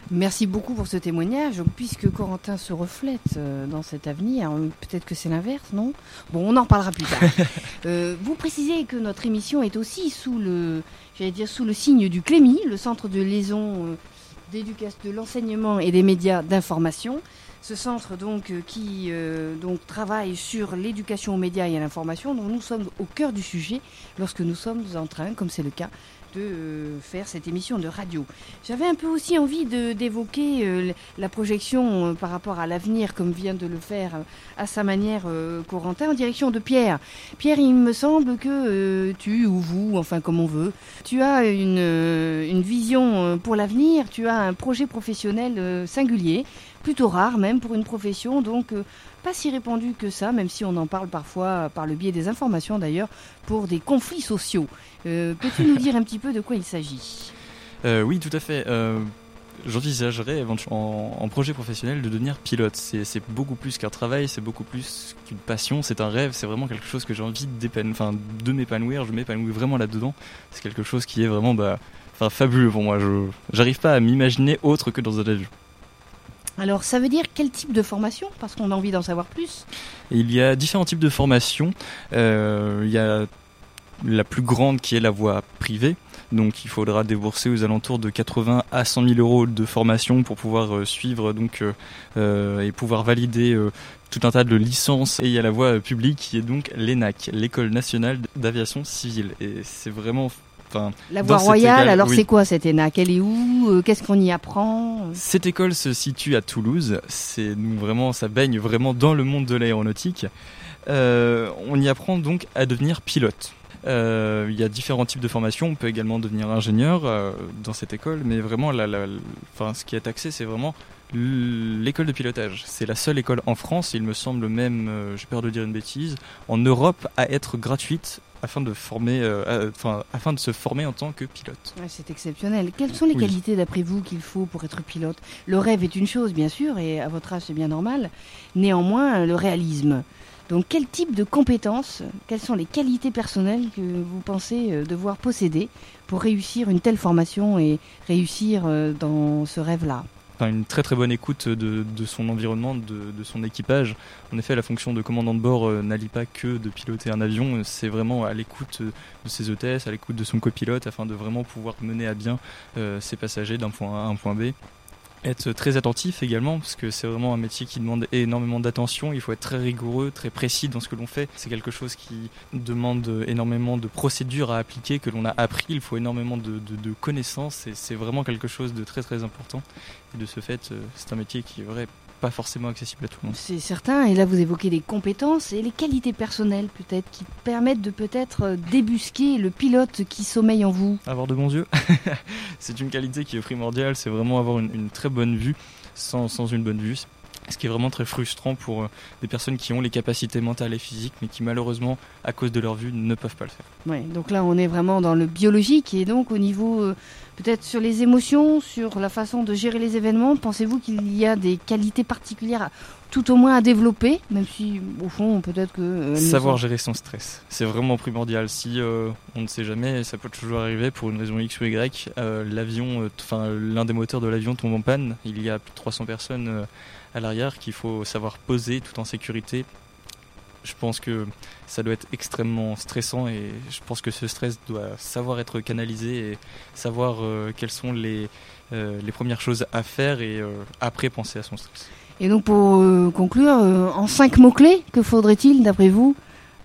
Merci beaucoup pour ce témoignage. Puisque Corentin se reflète dans cet avenir, peut-être que c'est l'inverse, non ? Bon, on en reparlera plus tard. Vous précisez que notre émission est aussi sous le signe du CLEMI, le Centre de liaison d'éducation, de l'enseignement et des médias d'information. Ce centre qui travaille sur l'éducation aux médias et à l'information, dont nous sommes au cœur du sujet lorsque nous sommes en train, comme c'est le cas, de faire cette émission de radio. J'avais un peu aussi envie d'évoquer la projection par rapport à l'avenir, comme vient de le faire à sa manière Corentin, en direction de Pierre. Pierre, il me semble que tu ou vous, enfin comme on veut, tu as une vision pour l'avenir, tu as un projet professionnel singulier, plutôt rare même pour une profession, donc pas si répandue que ça, même si on en parle parfois par le biais des informations d'ailleurs, pour des conflits sociaux. Peux-tu nous dire un petit peu de quoi il s'agit ? Oui, tout à fait. J'envisagerais éventuellement en projet professionnel de devenir pilote. C'est beaucoup plus qu'un travail, c'est beaucoup plus qu'une passion, c'est un rêve, c'est vraiment quelque chose que j'ai envie de m'épanouir. Je m'épanouis vraiment là-dedans. C'est quelque chose qui est vraiment fabuleux pour moi. J'arrive pas à m'imaginer autre que dans un avion. Alors, ça veut dire quel type de formation ? Parce qu'on a envie d'en savoir plus. Il y a différents types de formations. Il y a la plus grande qui est la voie privée. Donc, il faudra débourser aux alentours de 80 à 100 000 euros de formation pour pouvoir suivre et pouvoir valider tout un tas de licences. Et il y a la voie publique qui est donc l'ENAC, l'École nationale d'aviation civile. Et c'est vraiment... La voie royale, alors oui. C'est quoi cette ENAC ? Elle est où ? Qu'est-ce qu'on y apprend ? Cette école se situe à Toulouse. Ça baigne vraiment dans le monde de l'aéronautique. On y apprend donc à devenir pilote. Il y a différents types de formations. On peut également devenir ingénieur dans cette école, mais vraiment, ce qui est axé, c'est vraiment l'école de pilotage. C'est la seule école en France, il me semble même, j'ai peur de dire une bêtise, en Europe à être gratuite afin de se former en tant que pilote. Ouais, c'est exceptionnel. Quelles sont les qualités d'après vous qu'il faut pour être pilote ? Le rêve est une chose, bien sûr, et à votre âge c'est bien normal. Néanmoins, le réalisme. Donc quel type de compétences, quelles sont les qualités personnelles que vous pensez devoir posséder pour réussir une telle formation et réussir dans ce rêve-là ? Une très très bonne écoute de son environnement, de son équipage. En effet, la fonction de commandant de bord n'allie pas que de piloter un avion, c'est vraiment à l'écoute de ses hôtesses, à l'écoute de son copilote, afin de vraiment pouvoir mener à bien ses passagers d'un point A à un point B. Être très attentif également, parce que c'est vraiment un métier qui demande énormément d'attention. Il faut être très rigoureux, très précis dans ce que l'on fait. C'est quelque chose qui demande énormément de procédures à appliquer, que l'on a appris. Il faut énormément de connaissances, et c'est vraiment quelque chose de très très important. Et de ce fait, c'est un métier qui est vrai, pas forcément accessible à tout le monde. C'est certain, et là vous évoquez les compétences et les qualités personnelles peut-être qui permettent de peut-être débusquer le pilote qui sommeille en vous. Avoir de bons yeux, c'est une qualité qui est primordiale, c'est vraiment avoir une très bonne vue. Sans une bonne vue, ce qui est vraiment très frustrant pour des personnes qui ont les capacités mentales et physiques, mais qui malheureusement, à cause de leur vue, ne peuvent pas le faire. Ouais, donc là on est vraiment dans le biologique, et donc au niveau peut-être sur les émotions, sur la façon de gérer les événements, pensez-vous qu'il y a des qualités particulières tout au moins à développer, même si au fond peut-être que... Savoir gérer son stress, c'est vraiment primordial. Si on ne sait jamais, ça peut toujours arriver pour une raison X ou Y, l'un des moteurs de l'avion tombe en panne, il y a plus de 300 personnes à l'arrière qu'il faut savoir poser tout en sécurité. Je pense que ça doit être extrêmement stressant, et je pense que ce stress doit savoir être canalisé et savoir quelles sont les premières choses à faire, et après penser à son stress. Et donc pour conclure, en 5 mots-clés, que faudrait-il d'après vous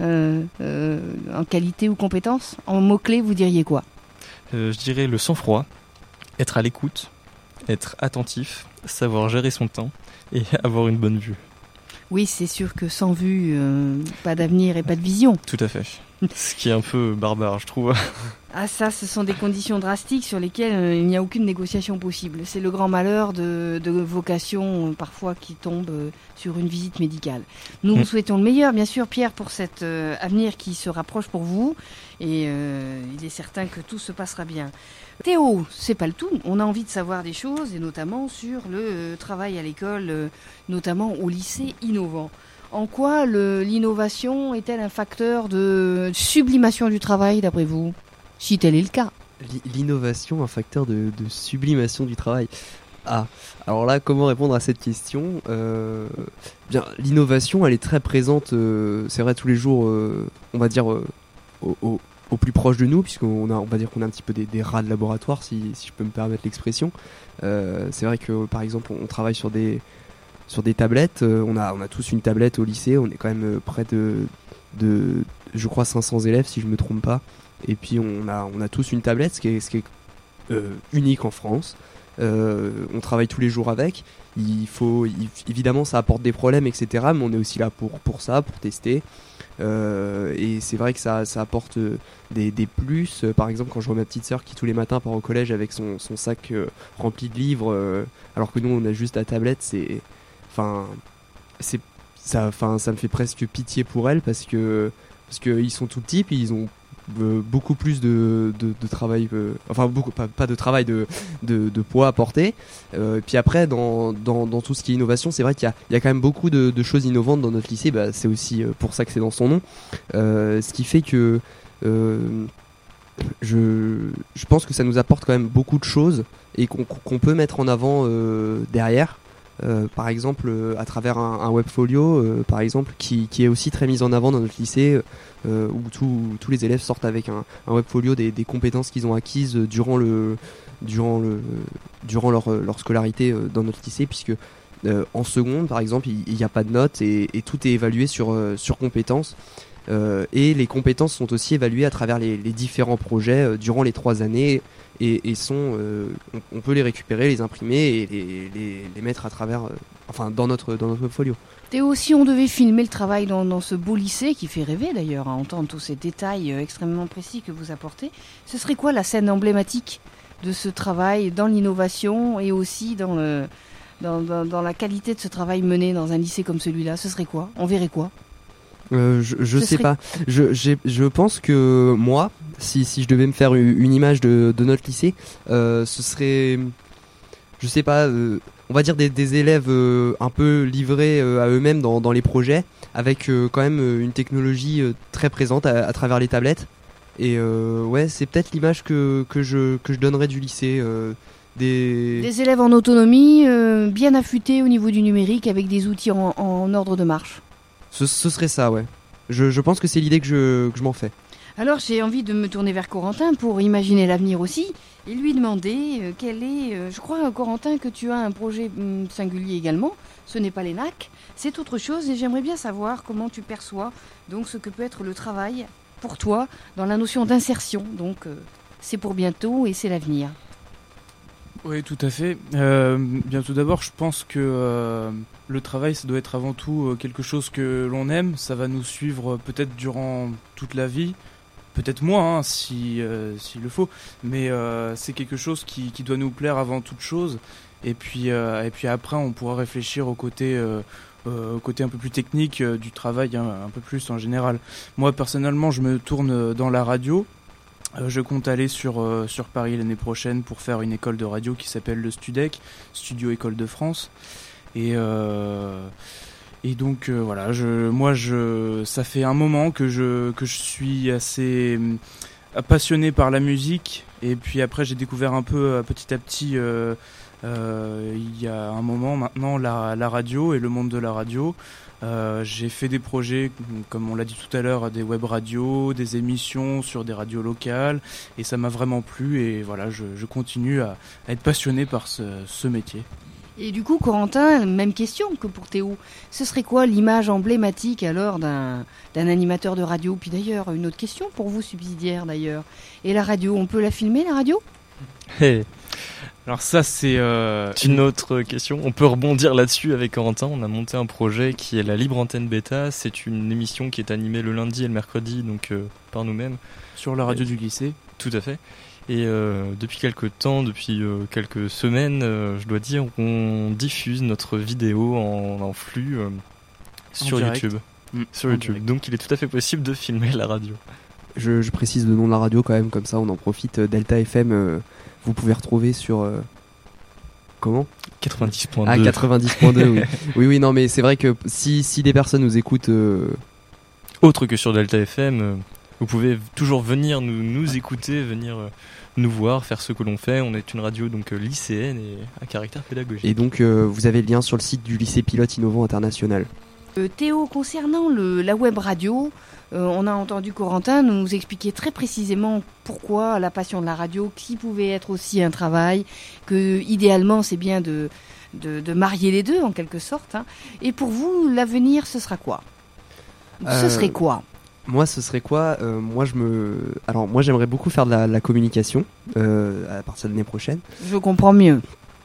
en qualité ou compétence ? En mots-clés, vous diriez quoi ? Je dirais le sang-froid, être à l'écoute, être attentif, savoir gérer son temps et avoir une bonne vue. Oui, c'est sûr que sans vue, pas d'avenir et pas de vision. Tout à fait. Ce qui est un peu barbare, je trouve. Ah ça, ce sont des conditions drastiques sur lesquelles il n'y a aucune négociation possible. C'est le grand malheur de vocations parfois qui tombent sur une visite médicale. Nous vous souhaitons le meilleur, bien sûr, Pierre, pour cet avenir qui se rapproche pour vous. Et il est certain que tout se passera bien. Théo, c'est pas le tout. On a envie de savoir des choses, et notamment sur le travail à l'école, notamment au lycée innovant. En quoi l'innovation est-elle un facteur de sublimation du travail, d'après vous ? Si tel est le cas. L'innovation, un facteur de sublimation du travail. Alors là, comment répondre à cette question? Bien, l'innovation, elle est très présente, c'est vrai, tous les jours, on va dire, au plus proche de nous, on va dire qu'on a un petit peu des rats de laboratoire, si je peux me permettre l'expression. C'est vrai que, par exemple, on travaille sur des tablettes. On a tous une tablette au lycée. On est quand même près de je crois 500 élèves, si je me trompe pas. Et puis on a tous une tablette, ce qui est unique en France. On travaille tous les jours avec. Évidemment, ça apporte des problèmes, etc. Mais on est aussi là pour ça, pour tester. Et c'est vrai que ça apporte des plus. Par exemple, quand je vois ma petite sœur qui tous les matins part au collège avec son sac rempli de livres, alors que nous on a juste la tablette, ça me fait presque pitié pour elle parce que ils sont tout petits, puis ils ont beaucoup plus de travail, pas de travail, de poids à porter. Puis après, dans tout ce qui est innovation, c'est vrai qu'il y a quand même beaucoup de choses innovantes dans notre lycée. C'est aussi pour ça que c'est dans son nom. Ce qui fait que je pense que ça nous apporte quand même beaucoup de choses et qu'on peut mettre en avant derrière. Par exemple, à travers un webfolio, par exemple, qui est aussi très mis en avant dans notre lycée, où tous les élèves sortent avec un webfolio des compétences qu'ils ont acquises durant leur scolarité dans notre lycée, puisque en seconde, par exemple, il n'y a pas de notes et tout est évalué sur compétences. Et les compétences sont aussi évaluées à travers les différents projets durant les 3 années et on peut les récupérer, les imprimer et les mettre à travers, dans notre portfolio. Théo, si on devait filmer le travail dans ce beau lycée qui fait rêver d'ailleurs à entendre tous ces détails extrêmement précis que vous apportez, ce serait quoi la scène emblématique de ce travail dans l'innovation et aussi dans la qualité de ce travail mené dans un lycée comme celui-là? Ce serait quoi? On verrait quoi? Je sais pas. Je pense que moi, si je devais me faire une image de notre lycée, ce serait, je sais pas, on va dire des élèves un peu livrés à eux-mêmes dans les projets, avec quand même une technologie très présente à travers les tablettes. Et ouais, c'est peut-être l'image que je donnerais du lycée. Des élèves en autonomie, bien affûtés au niveau du numérique, avec des outils en ordre de marche. Ce serait ça, ouais. Je pense que c'est l'idée que je m'en fais. Alors j'ai envie de me tourner vers Corentin pour imaginer l'avenir aussi et lui demander quel est... je crois, Corentin, que tu as un projet singulier également. Ce n'est pas l'ENAC, c'est autre chose et j'aimerais bien savoir comment tu perçois donc ce que peut être le travail pour toi dans la notion d'insertion. Donc c'est pour bientôt et c'est l'avenir. Oui, tout à fait. Bien tout d'abord, je pense que le travail, ça doit être avant tout quelque chose que l'on aime. Ça va nous suivre peut-être durant toute la vie, peut-être moins, s'il le faut. Mais c'est quelque chose qui doit nous plaire avant toute chose. Et puis après, on pourra réfléchir au côté un peu plus technique du travail, un peu plus en général. Moi, personnellement, je me tourne dans la radio. Je compte aller sur Paris l'année prochaine pour faire une école de radio qui s'appelle le Studec, Studio École de France. Et donc voilà, ça fait un moment que je suis assez passionné par la musique. Et puis après, j'ai découvert un peu petit à petit, il y a un moment maintenant, la radio et le monde de la radio. J'ai fait des projets, comme on l'a dit tout à l'heure, des web radios, des émissions sur des radios locales, et ça m'a vraiment plu. Et voilà, je continue à être passionné par ce métier. Et du coup, Corentin, même question que pour Théo. Ce serait quoi l'image emblématique alors d'un animateur de radio? Puis d'ailleurs, une autre question pour vous, subsidiaire d'ailleurs. Et la radio, on peut la filmer, la radio? Hey. Alors ça, c'est une autre question. On peut rebondir là-dessus avec Corentin. On a monté un projet qui est la Libre Antenne Bêta. C'est une émission qui est animée le lundi et le mercredi, donc par nous-mêmes. Sur la radio du lycée. Tout à fait. Et depuis quelques temps, depuis quelques semaines, je dois dire, on diffuse notre vidéo en flux sur YouTube. Sur YouTube. Direct. Donc il est tout à fait possible de filmer la radio. Je précise le nom de la radio quand même, comme ça on en profite. Delta FM, vous pouvez retrouver sur... comment ? 90.2. Ah, 90.2, oui. Oui, non, mais c'est vrai que si des personnes nous écoutent... Autre que sur Delta FM... vous pouvez toujours venir nous écouter, venir nous voir, faire ce que l'on fait. On est une radio donc lycéenne et à caractère pédagogique. Et donc vous avez le lien sur le site du lycée Pilote Innovant International. Théo, concernant la web radio, on a entendu Corentin nous expliquer très précisément pourquoi la passion de la radio, qui pouvait être aussi un travail, que idéalement c'est bien de marier les deux en quelque sorte. Hein. Et pour vous, l'avenir, ce sera quoi ? Ce serait quoi ? Moi, ce serait quoi ? Moi, j'aimerais beaucoup faire de la communication à partir de l'année prochaine. Je comprends mieux.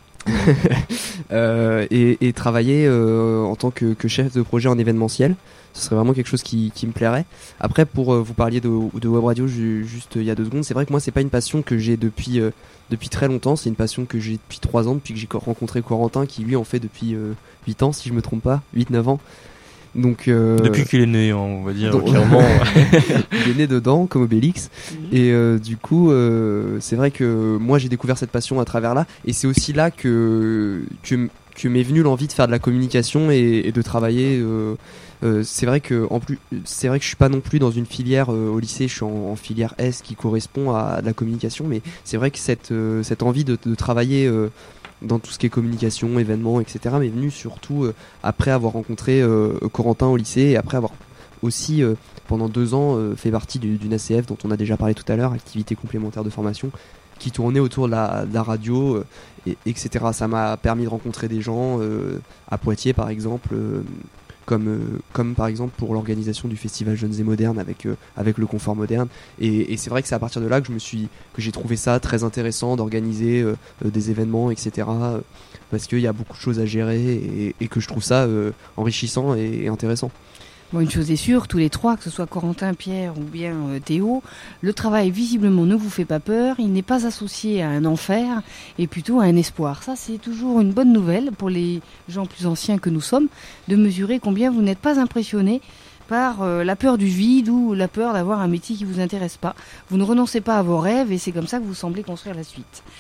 Et travailler en tant que chef de projet en événementiel. Ce serait vraiment quelque chose qui me plairait. Après, pour vous parliez de web radio juste il y a 2 secondes, c'est vrai que moi, c'est pas une passion que j'ai depuis très longtemps. C'est une passion que j'ai depuis 3 ans, depuis que j'ai rencontré Corentin, qui lui en fait depuis 8 ans, si je me trompe pas, 8-9 ans. Donc, depuis qu'il est né, on va dire, donc, clairement. Il est né dedans, comme Obélix. Et du coup, c'est vrai que moi, j'ai découvert cette passion à travers là. Et c'est aussi là que m'est venue l'envie de faire de la communication et de travailler. C'est vrai que je suis pas non plus dans une filière au lycée. Je suis en filière S qui correspond à de la communication. Mais c'est vrai que cette envie de travailler dans tout ce qui est communication, événements, etc. m'est venue surtout après avoir rencontré Corentin au lycée et après avoir aussi pendant 2 ans fait partie d'une ACF dont on a déjà parlé tout à l'heure, activité complémentaire de formation, qui tournait autour de la radio, etc. Ça m'a permis de rencontrer des gens à Poitiers par exemple, comme par exemple pour l'organisation du festival Jeunes et Modernes avec le Confort Moderne, et c'est vrai que c'est à partir de là que j'ai trouvé ça très intéressant d'organiser des événements, etc. Parce qu'il y a beaucoup de choses à gérer et que je trouve ça enrichissant et intéressant. Bon, une chose est sûre, tous les 3, que ce soit Corentin, Pierre ou bien Théo, le travail visiblement ne vous fait pas peur, il n'est pas associé à un enfer et plutôt à un espoir. Ça, c'est toujours une bonne nouvelle pour les gens plus anciens que nous sommes, de mesurer combien vous n'êtes pas impressionnés par la peur du vide ou la peur d'avoir un métier qui vous intéresse pas. Vous ne renoncez pas à vos rêves et c'est comme ça que vous semblez construire la suite.